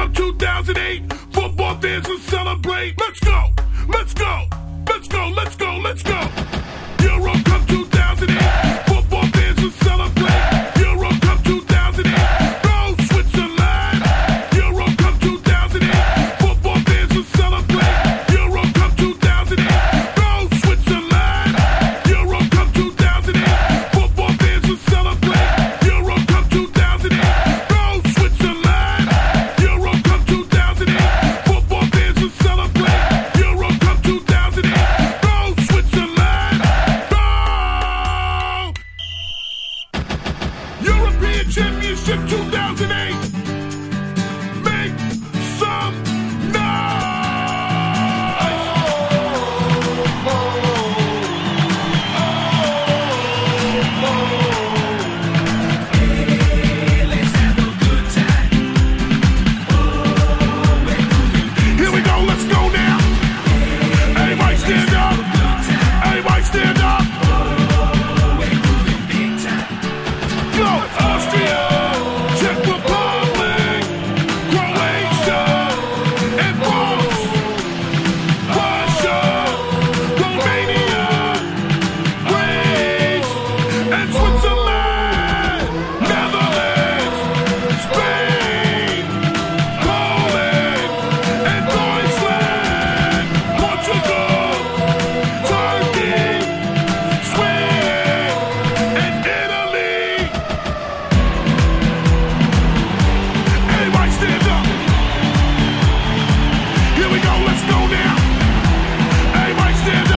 Cup 2008. Football fans will celebrate. Let's go. Let's go. Let's go. Let's go. Let's go. Euro Cup 2008. Football fans will celebrate. Euro Cup 2008. Go Switzerland. Euro Cup 2008. Football fans will celebrate. Euro Cup 2008. Go Switzerland. Euro Cup 2008. Football fans will celebrate. Euro Cup 2008. Go Switzerland. Euro Cup 2008. Football fans will celebrate. Euro Cup 2008. Go Switzerland. Go! European Championship 2008. Make some Here we go, let's go now. Everybody stand up. Everybody stand up. Go, Austria.